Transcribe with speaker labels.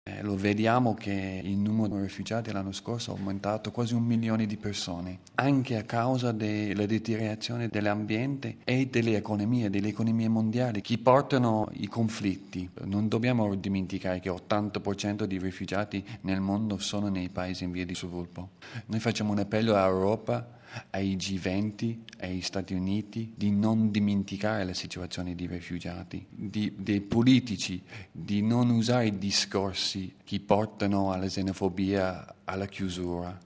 Speaker 1: Lo vediamo che il numero di rifugiati l'anno scorso è aumentato quasi 1 milione di persone, anche a causa della deteriorazione dell'ambiente e delle economie mondiali che portano i conflitti. Non dobbiamo dimenticare che l'80% di rifugiati nel mondo sono nei paesi in via di sviluppo. Noi facciamo un appello all'Europa, ai G20, ai Stati Uniti, di non dimenticare la situazione dei rifugiati, dei politici, di non usare discorsi che portano alla xenofobia, alla chiusura.